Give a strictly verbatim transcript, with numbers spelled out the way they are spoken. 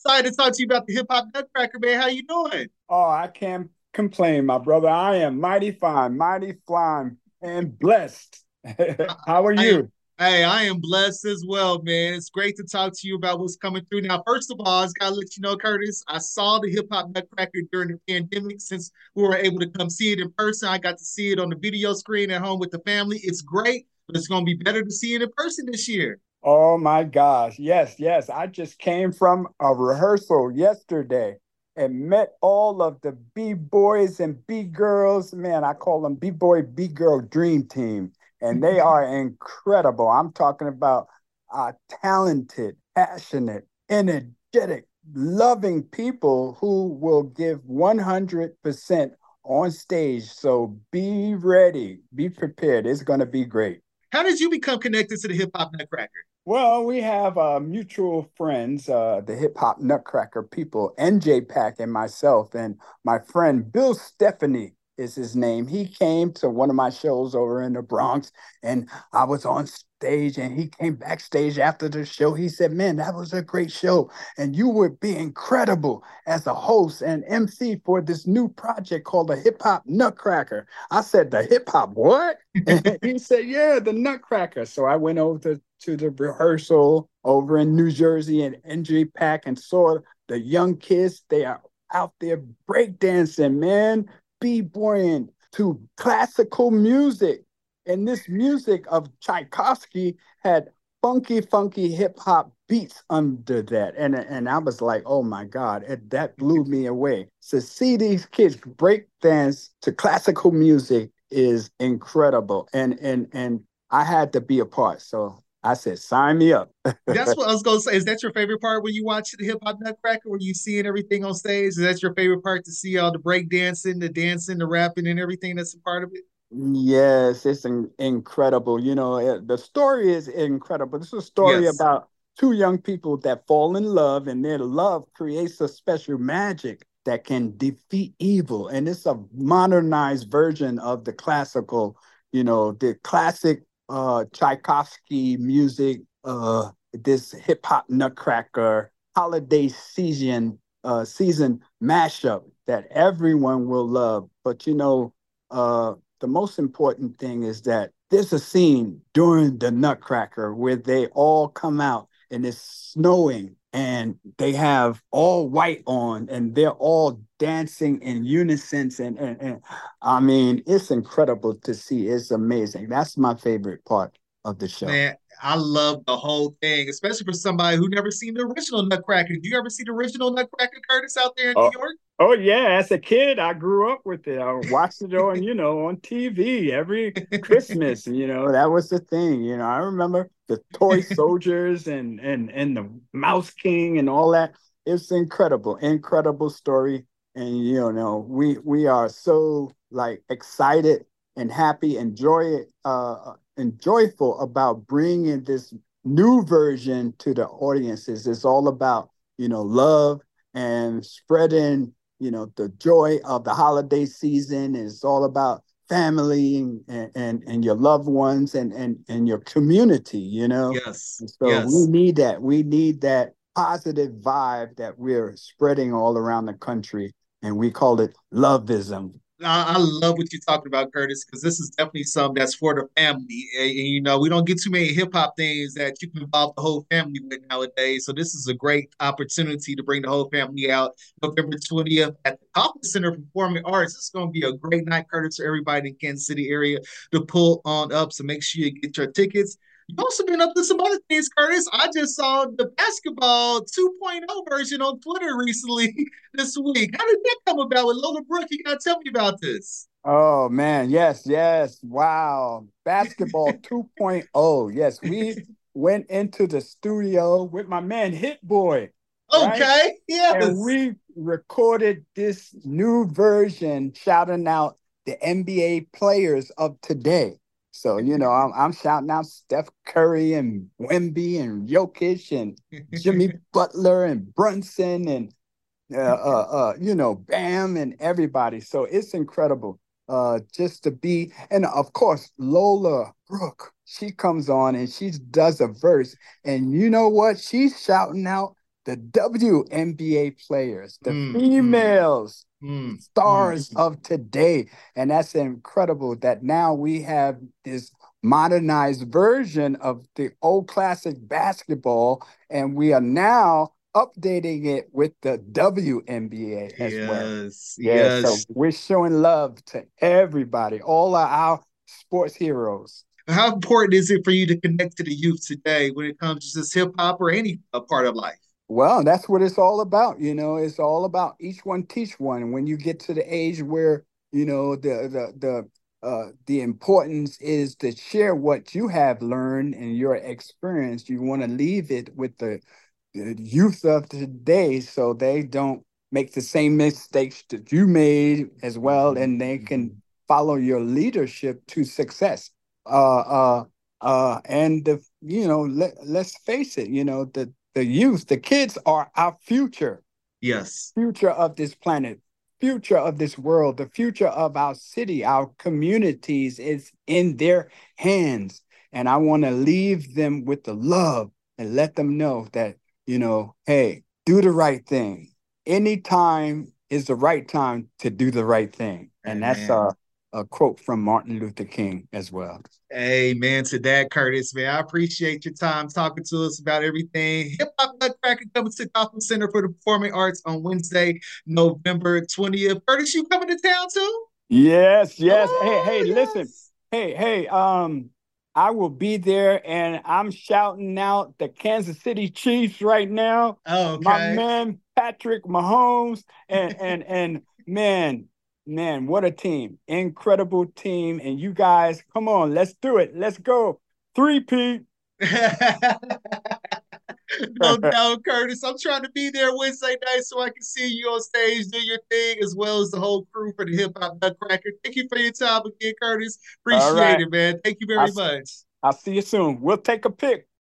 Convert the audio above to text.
excited to talk to you about the Hip Hop Nutcracker, man. How you doing? Oh, I can't complain, my brother. I am mighty fine, mighty fine, and blessed. I, How are I am. you? Hey, I am blessed as well, man. It's great to talk to you about what's coming through. Now, first of all, I just gotta let you know, Curtis, I saw the Hip Hop Nutcracker during the pandemic. Since we were able to come see it in person, I got to see it on the video screen at home with the family. It's great, but it's gonna be better to see it in person this year. Oh my gosh. Yes, yes. I just came from a rehearsal yesterday and met all of the B-boys and B-girls. Man, I call them B-boy, B-girl dream team. And they are incredible. I'm talking about uh, talented, passionate, energetic, loving people who will give one hundred percent on stage. So be ready, be prepared. It's going to be great. How did you become connected to the Hip Hop Nutcracker? Well, we have uh, mutual friends, uh, the Hip Hop Nutcracker people, N J Pack and myself, and my friend Bill Stephanie is his name. He came to one of my shows over in the Bronx, and I was on stage, and he came backstage after the show. He said, "Man, that was a great show, and you would be incredible as a host and M C for this new project called the Hip Hop Nutcracker." I said, "The hip hop what?" And he said, "Yeah, the Nutcracker." So I went over to to the rehearsal over in New Jersey and N J Pack and saw the young kids. They are out there breakdancing, man, b-boying to classical music. And this music of Tchaikovsky had funky, funky hip hop beats under that. And, and I was like, oh my God, it, that blew me away. To see these kids break dance to classical music is incredible. And and and I had to be a part. So I said, sign me up. That's what I was gonna say. Is that your favorite part when you watch the Hip Hop Nutcracker, where you seeing everything on stage? Is that your favorite part to see all the break dancing, the dancing, the rapping, and everything that's a part of it? Yes, it's in- incredible. You know, eh, the story is incredible. This is a story Yes. about two young people that fall in love, and their love creates a special magic that can defeat evil. And it's a modernized version of the classical, you know, the classic uh, Tchaikovsky music, uh, this hip hop nutcracker holiday season uh, season mashup that everyone will love. But you know, uh, the most important thing is that there's a scene during the Nutcracker where they all come out and it's snowing and they have all white on and they're all dancing in unison. And, and, and I mean, it's incredible to see. It's amazing. That's my favorite part of the show. Man, I love the whole thing, especially for somebody who never seen the original Nutcracker. Do you ever see the original Nutcracker, Curtis, out there in New Oh, York? oh yeah. As a kid, I grew up with it. I watched it on, you know, on T V every Christmas. You know, that was the thing. You know, I remember the toy soldiers and and and the Mouse King and all that. It's incredible, incredible story. And you know, we we are so like excited and happy and joy uh and joyful about bringing this new version to the audiences. It's all about, you know, love and spreading, you know, the joy of the holiday season. It's all about family and and, and your loved ones and, and and your community, you know. Yes, And so we yes. need that. We need that positive vibe that we're spreading all around the country. And we call it loveism. I, I love what you're talking about, Curtis, because this is definitely something that's for the family. And, and, you know, we don't get too many hip hop things that you can involve the whole family with nowadays. So this is a great opportunity to bring the whole family out November twentieth at the Kauffman Center for Performing Arts. It's going to be a great night, Curtis, for everybody in the Kansas City area to pull on up. So make sure you get your tickets. You've also been up to some other things, Curtis. I just saw the basketball 2.0 version on Twitter recently this week. How did that come about with Lola Brooke? You gotta tell me about this. Oh man, yes, yes. Wow. Basketball 2.0. Yes, we went into the studio with my man Hit Boy, right? Okay, And yes. we recorded this new version shouting out the N B A players of today. So, you know, I'm, I'm shouting out Steph Curry and Wemby and Jokic and Jimmy Butler and Brunson and uh, uh, uh, you know, Bam and everybody. So it's incredible uh, just to be. And of course, Lola Brooke, she comes on and she does a verse. And you know what? She's shouting out the W N B A players, the Mm, mm, females, mm, mm. stars of today. And that's incredible that now we have this modernized version of the old classic basketball, and we are now updating it with the W N B A as well. Yes, Yeah, so yes. we're showing love to everybody, all of our sports heroes. How important is it for you to connect to the youth today when it comes to just hip hop or any uh, part of life? Well, that's what it's all about. You know, it's all about each one teach one. And when you get to the age where, you know, the the the uh the importance is to share what you have learned and your experience. You want to leave it with the, the youth of today so they don't make the same mistakes that you made as well, Mhm, and they mhm. can follow your leadership to success. Uh uh uh and the you know, let, let's face it, you know, the the youth, the kids are our future, Yes. future of this planet, future of this world, the future of our city, our communities is in their hands. And I want to leave them with the love and let them know that, you know, hey, do the right thing. Anytime is the right time to do the right thing. And that's Amen. a, a quote from Martin Luther King as well. Amen to that, Curtis, man. I appreciate your time talking to us about everything. Hip Hop Nutcracker coming to Gotham Center for the Performing Arts on Wednesday, November twentieth. Curtis, you coming to town too? Yes, yes. Hey, hey, Oh, listen. yes. Hey, hey, um, I will be there and I'm shouting out the Kansas City Chiefs right now. My Okay. man Patrick Mahomes and and and man, man, what a team. Incredible team. And you guys, come on, let's do it. Let's go. Three-peat. No doubt, Curtis. I'm trying to be there Wednesday night so I can see you on stage, do your thing, as well as the whole crew for the Hip Hop Nutcracker. Thank you for your time again, Curtis. All Appreciate right. it, man. Thank you I'll, very much. I'll see you soon. We'll take a pic.